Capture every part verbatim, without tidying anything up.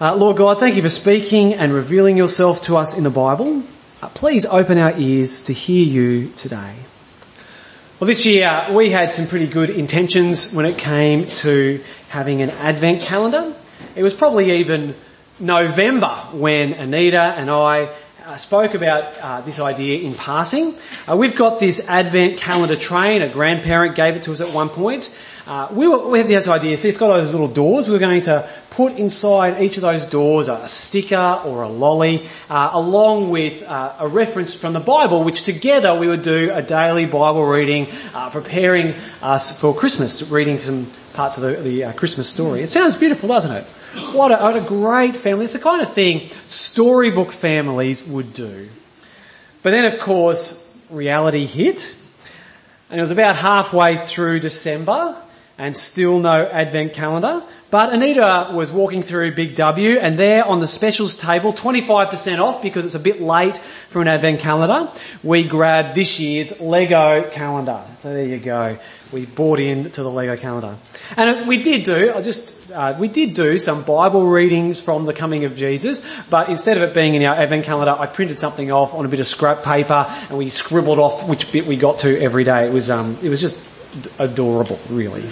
Uh, Lord God, thank you for speaking and revealing yourself to us in the Bible. Uh, please open our ears to hear you today. Well, this year we had some pretty good intentions when it came to having an Advent calendar. It was probably even November when Anita and I uh, spoke about uh, this idea in passing. Uh, we've got this Advent calendar train. A grandparent gave it to us at one point. Uh, we, were, we had this idea, see, it's got those little doors. We were going to put inside each of those doors a sticker or a lolly, uh, along with uh, a reference from the Bible, which together we would do a daily Bible reading, uh, preparing us for Christmas, reading some parts of the, the uh, Christmas story. It sounds beautiful, doesn't it? What a, what a great family. It's the kind of thing storybook families would do. But then, of course, reality hit, and it was about halfway through December, and still no Advent calendar. But Anita was walking through Big W, and there on the specials table, twenty-five percent off because it's a bit late for an Advent calendar, we grabbed this year's Lego calendar. So there you go. We bought into the Lego calendar. And we did do, I just, uh, we did do some Bible readings from the coming of Jesus, but instead of it being in our Advent calendar, I printed something off on a bit of scrap paper and we scribbled off which bit we got to every day. It was, um, it was just adorable, really.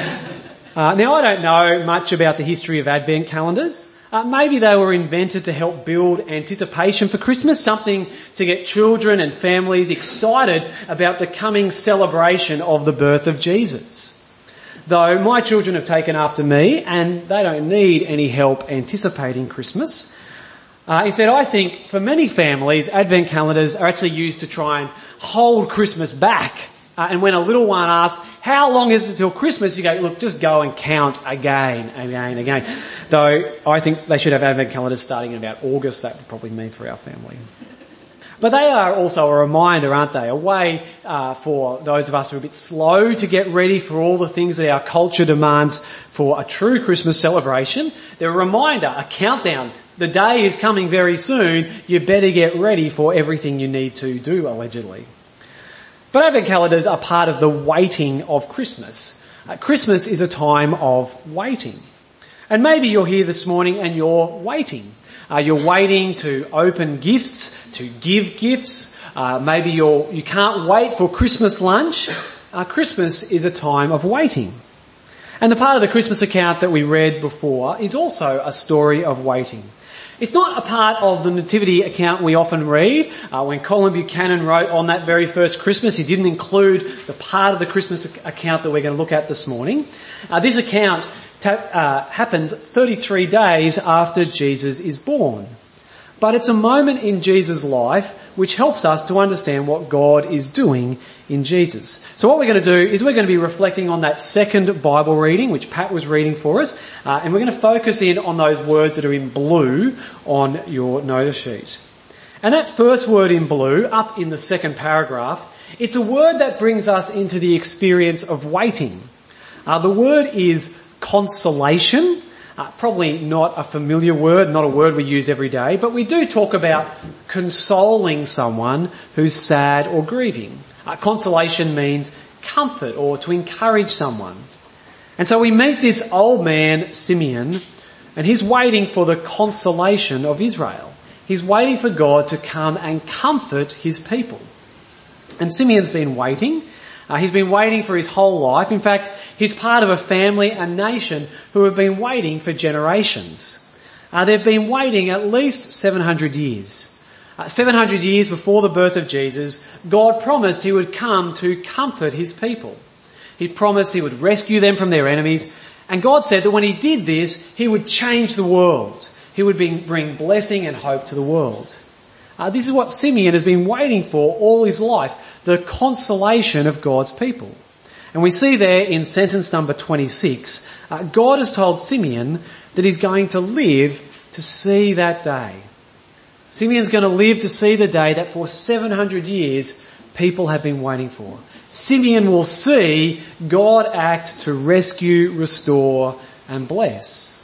Uh, now, I don't know much about the history of Advent calendars. Uh, maybe they were invented to help build anticipation for Christmas, something to get children and families excited about the coming celebration of the birth of Jesus. Though my children have taken after me and they don't need any help anticipating Christmas. Uh, instead, I think for many families, Advent calendars are actually used to try and hold Christmas back. Uh, and when a little one asks, how long is it till Christmas? You go, look, just go and count again, again, again. Though I think they should have Advent calendars starting in about August. That would probably mean for our family. But they are also a reminder, aren't they? A way uh, for those of us who are a bit slow to get ready for all the things that our culture demands for a true Christmas celebration. They're a reminder, a countdown. The day is coming very soon. You better get ready for everything you need to do, allegedly. But Advent calendars are part of the waiting of Christmas. Uh, Christmas is a time of waiting. And maybe you're here this morning and you're waiting. Uh, you're waiting to open gifts, to give gifts. Uh, maybe you're, you can't wait for Christmas lunch. Uh, Christmas is a time of waiting. And the part of the Christmas account that we read before is also a story of waiting. It's not a part of the nativity account we often read. Uh, when Colin Buchanan wrote on that very first Christmas, he didn't include the part of the Christmas account that we're going to look at this morning. Uh, this account ta- uh, happens thirty-three days after Jesus is born. But it's a moment in Jesus' life which helps us to understand what God is doing in Jesus. So what we're going to do is we're going to be reflecting on that second Bible reading, which Pat was reading for us, uh, and we're going to focus in on those words that are in blue on your notice sheet. And that first word in blue, up in the second paragraph, it's a word that brings us into the experience of waiting. Uh, the word is consolation. Uh, probably not a familiar word, not a word we use every day, but we do talk about consoling someone who's sad or grieving. Uh, consolation means comfort or to encourage someone. And so we meet this old man, Simeon, and he's waiting for the consolation of Israel. He's waiting for God to come and comfort his people. And Simeon's been waiting. Uh, he's been waiting for his whole life. In fact, he's part of a family and nation who have been waiting for generations. Uh, they've been waiting at least seven hundred years. Uh, seven hundred years before the birth of Jesus, God promised he would come to comfort his people. He promised he would rescue them from their enemies. And God said that when he did this, he would change the world. He would bring blessing and hope to the world. Uh, this is what Simeon has been waiting for all his life, the consolation of God's people. And we see there in sentence number twenty-six, uh, God has told Simeon that he's going to live to see that day. Simeon's going to live to see the day that for seven hundred years people have been waiting for. Simeon will see God act to rescue, restore and bless.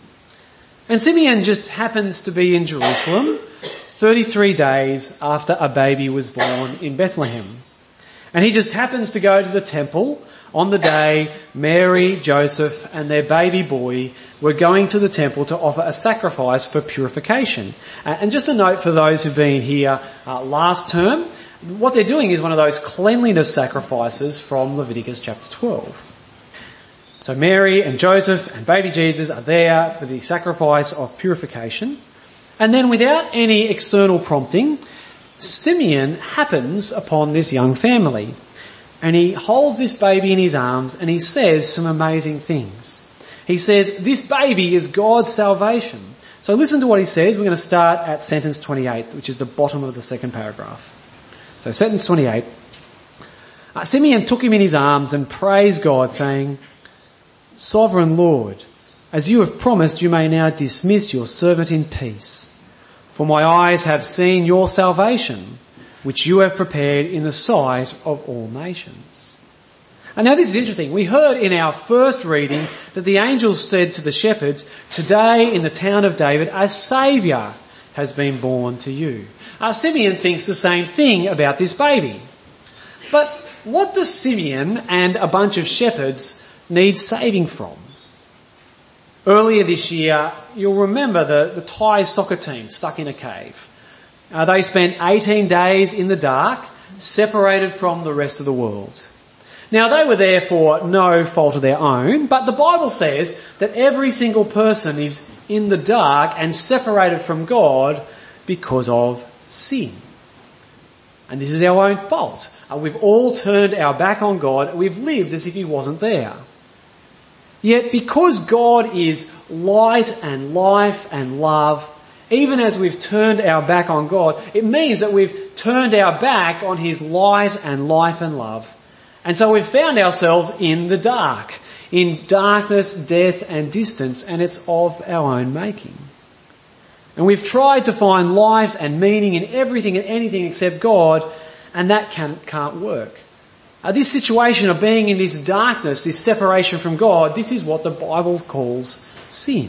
And Simeon just happens to be in Jerusalem thirty-three days after a baby was born in Bethlehem. And he just happens to go to the temple on the day Mary, Joseph and their baby boy were going to the temple to offer a sacrifice for purification. And just a note for those who've been here uh, last term, what they're doing is one of those cleanliness sacrifices from Leviticus chapter twelve. So Mary and Joseph and baby Jesus are there for the sacrifice of purification. And then without any external prompting, Simeon happens upon this young family. And he holds this baby in his arms and he says some amazing things. He says, this baby is God's salvation. So listen to what he says. We're going to start at sentence twenty-eight, which is the bottom of the second paragraph. So sentence twenty-eight. Uh, Simeon took him in his arms and praised God, saying, Sovereign Lord, as you have promised, you may now dismiss your servant in peace. For my eyes have seen your salvation, which you have prepared in the sight of all nations. And now this is interesting. We heard in our first reading that the angels said to the shepherds, today in the town of David, a saviour has been born to you. Uh, Simeon thinks the same thing about this baby. But what does Simeon and a bunch of shepherds need saving from? Earlier this year, you'll remember the, the Thai soccer team stuck in a cave. Uh, they spent eighteen days in the dark, separated from the rest of the world. Now, they were there for no fault of their own, but the Bible says that every single person is in the dark and separated from God because of sin. And this is our own fault. Uh, we've all turned our back on God. We've lived as if he wasn't there. Yet because God is light and life and love, even as we've turned our back on God, it means that we've turned our back on his light and life and love. And so we've found ourselves in the dark, in darkness, death and distance, and it's of our own making. And we've tried to find life and meaning in everything and anything except God, and that can, can't work. Uh, this situation of being in this darkness, this separation from God, this is what the Bible calls sin.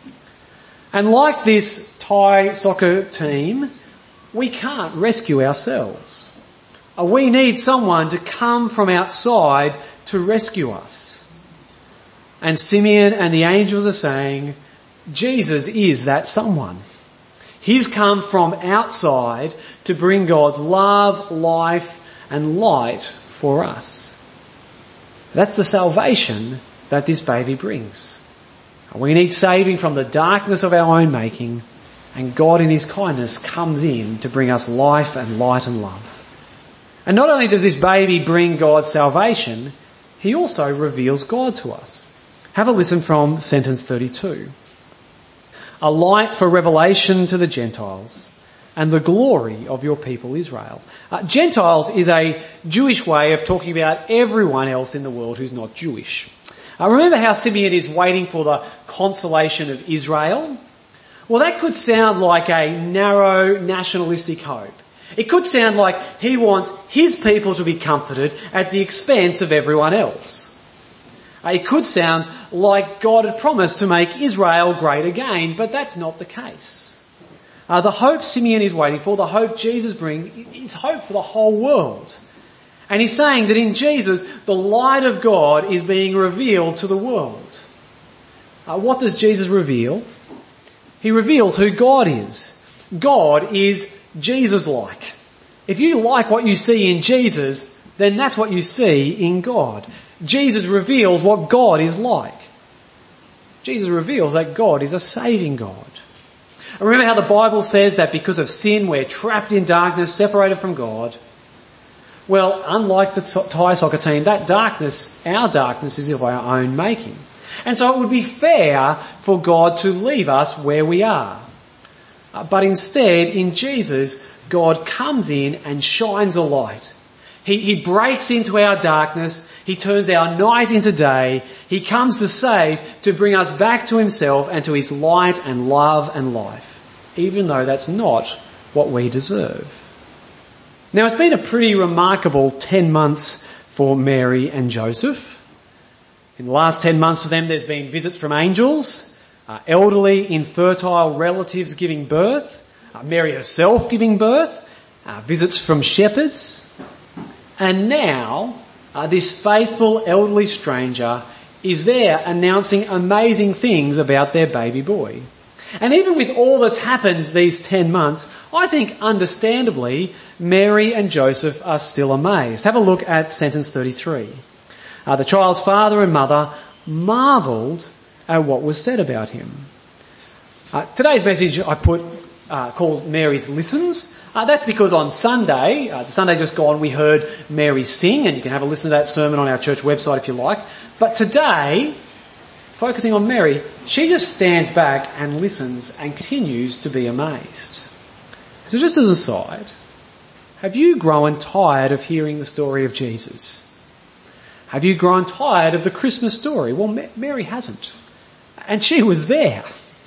And like this Thai soccer team, we can't rescue ourselves. Uh, we need someone to come from outside to rescue us. And Simeon and the angels are saying, Jesus is that someone. He's come from outside to bring God's love, life and light for us. That's the salvation that this baby brings. We need saving from the darkness of our own making, and God in his kindness comes in to bring us life and light and love. And not only does this baby bring God's salvation, he also reveals God to us. Have a listen from sentence thirty-two. A light for revelation to the Gentiles and the glory of your people Israel. Uh, Gentiles is a Jewish way of talking about everyone else in the world who's not Jewish. Uh, remember how Simeon is waiting for the consolation of Israel? Well, that could sound like a narrow nationalistic hope. It could sound like he wants his people to be comforted at the expense of everyone else. Uh, it could sound like God had promised to make Israel great again, but that's not the case. Uh, the hope Simeon is waiting for, the hope Jesus brings, is hope for the whole world. And he's saying that in Jesus, the light of God is being revealed to the world. Uh, what does Jesus reveal? He reveals who God is. God is Jesus-like. If you like what you see in Jesus, then that's what you see in God. Jesus reveals what God is like. Jesus reveals that God is a saving God. Remember how the Bible says that because of sin we're trapped in darkness, separated from God. Well, unlike the Thai soccer team, that darkness, our darkness, is of our own making. And so it would be fair for God to leave us where we are. But instead, in Jesus, God comes in and shines a light. He, he breaks into our darkness. He turns our night into day. He comes to save, to bring us back to himself and to his light and love and life, even though that's not what we deserve. Now, it's been a pretty remarkable ten months for Mary and Joseph. In the last ten months for them, there's been visits from angels, uh, elderly, infertile relatives giving birth, uh, Mary herself giving birth, uh, visits from shepherds. And now, uh, this faithful elderly stranger is there announcing amazing things about their baby boy. And even with all that's happened these ten months, I think understandably, Mary and Joseph are still amazed. Have a look at sentence thirty-three. Uh, the child's father and mother marvelled at what was said about him. Uh, today's message I put uh, called Mary's Listens. Uh, that's because on Sunday, uh, the Sunday just gone, we heard Mary sing, and you can have a listen to that sermon on our church website if you like. But today, focusing on Mary, she just stands back and listens and continues to be amazed. So just as a side, have you grown tired of hearing the story of Jesus? Have you grown tired of the Christmas story? Well, Ma- Mary hasn't. And she was there.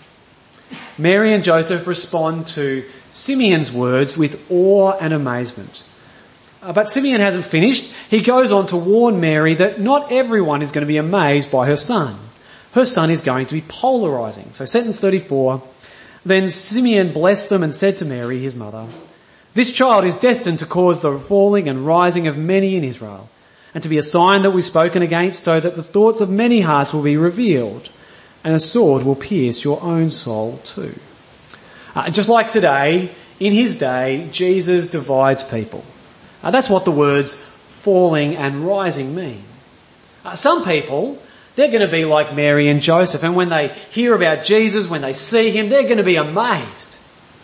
Mary and Joseph respond to Simeon's words with awe and amazement. Uh, but Simeon hasn't finished. He goes on to warn Mary that not everyone is going to be amazed by her son. Her son is going to be polarising. So sentence thirty-four, then Simeon blessed them and said to Mary, his mother, "This child is destined to cause the falling and rising of many in Israel, and to be a sign that we've spoken against, so that the thoughts of many hearts will be revealed, and a sword will pierce your own soul too." Uh, just like today, in his day, Jesus divides people. Uh, that's what the words falling and rising mean. Uh, some people, they're going to be like Mary and Joseph, and when they hear about Jesus, when they see him, they're going to be amazed.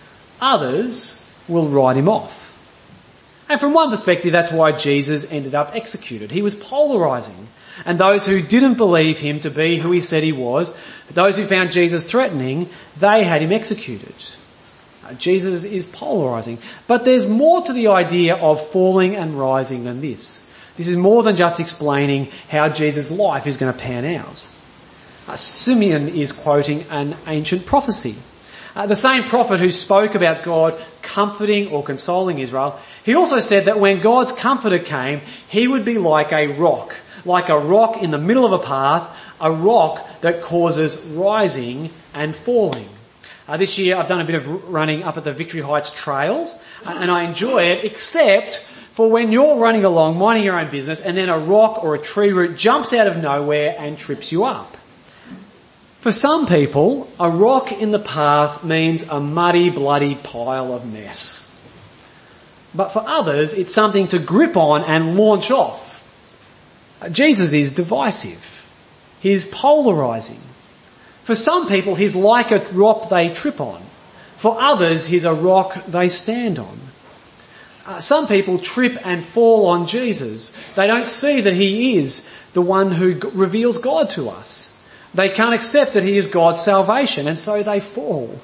Others will write him off. And from one perspective, that's why Jesus ended up executed. He was polarising. And those who didn't believe him to be who he said he was, those who found Jesus threatening, they had him executed. Uh, Jesus is polarising. But there's more to the idea of falling and rising than this. This is more than just explaining how Jesus' life is going to pan out. Uh, Simeon is quoting an ancient prophecy. Uh, the same prophet who spoke about God comforting or consoling Israel, he also said that when God's comforter came, he would be like a rock. Like a rock in the middle of a path, a rock that causes rising and falling. Uh, this year I've done a bit of running up at the Victory Heights trails, uh, and I enjoy it, except for when you're running along, minding your own business, and then a rock or a tree root jumps out of nowhere and trips you up. For some people, a rock in the path means a muddy, bloody pile of mess. But for others, it's something to grip on and launch off. Jesus is divisive. He's polarising. For some people, he's like a rock they trip on. For others, he's a rock they stand on. Uh, some people trip and fall on Jesus. They don't see that he is the one who g- reveals God to us. They can't accept that he is God's salvation, and so they fall.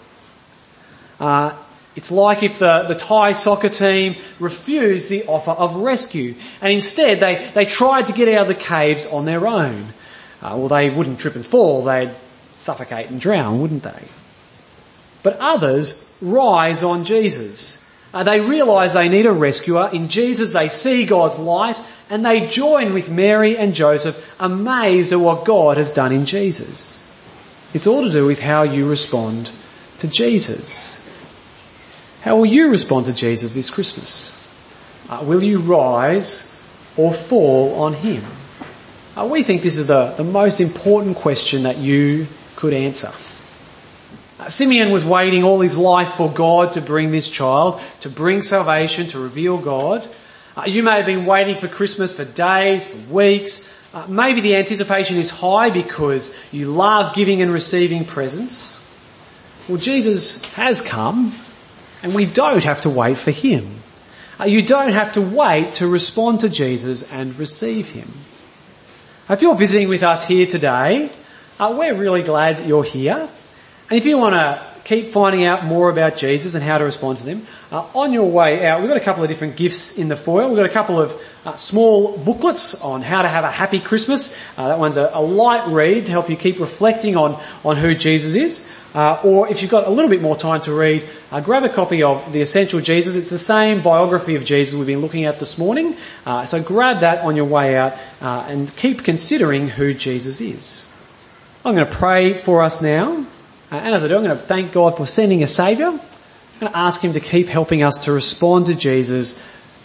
Uh, It's like if the, the Thai soccer team refused the offer of rescue, and instead they, they tried to get out of the caves on their own. Uh, well, they wouldn't trip and fall, they'd suffocate and drown, wouldn't they? But others rise on Jesus. Uh, they realise they need a rescuer. In Jesus they see God's light, and they join with Mary and Joseph, amazed at what God has done in Jesus. It's all to do with how you respond to Jesus. How will you respond to Jesus this Christmas? Uh, will you rise or fall on him? Uh, we think this is the, the most important question that you could answer. Uh, Simeon was waiting all his life for God to bring this child, to bring salvation, to reveal God. Uh, you may have been waiting for Christmas for days, for weeks. Uh, maybe the anticipation is high because you love giving and receiving presents. Well, Jesus has come. And we don't have to wait for him. Uh, you don't have to wait to respond to Jesus and receive him. If you're visiting with us here today, uh, we're really glad that you're here. And if you want to keep finding out more about Jesus and how to respond to him, uh, on your way out, we've got a couple of different gifts in the foyer. We've got a couple of uh, small booklets on how to have a happy Christmas. Uh, that one's a, a light read to help you keep reflecting on, on who Jesus is. Uh, or if you've got a little bit more time to read, uh, grab a copy of The Essential Jesus. It's the same biography of Jesus we've been looking at this morning. Uh, so grab that on your way out uh, and keep considering who Jesus is. I'm going to pray for us now. Uh, and as I do, I'm going to thank God for sending a Saviour. I'm going to ask him to keep helping us to respond to Jesus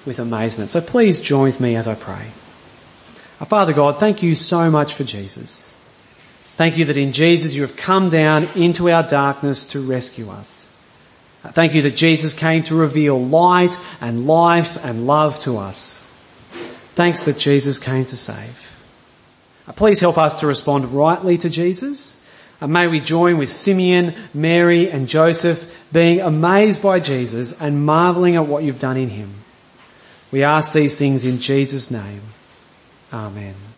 with amazement. So please join with me as I pray. Our Father God, thank you so much for Jesus. Thank you that in Jesus you have come down into our darkness to rescue us. Thank you that Jesus came to reveal light and life and love to us. Thanks that Jesus came to save. Please help us to respond rightly to Jesus. And may we join with Simeon, Mary and Joseph, being amazed by Jesus and marvelling at what you've done in him. We ask these things in Jesus' name. Amen.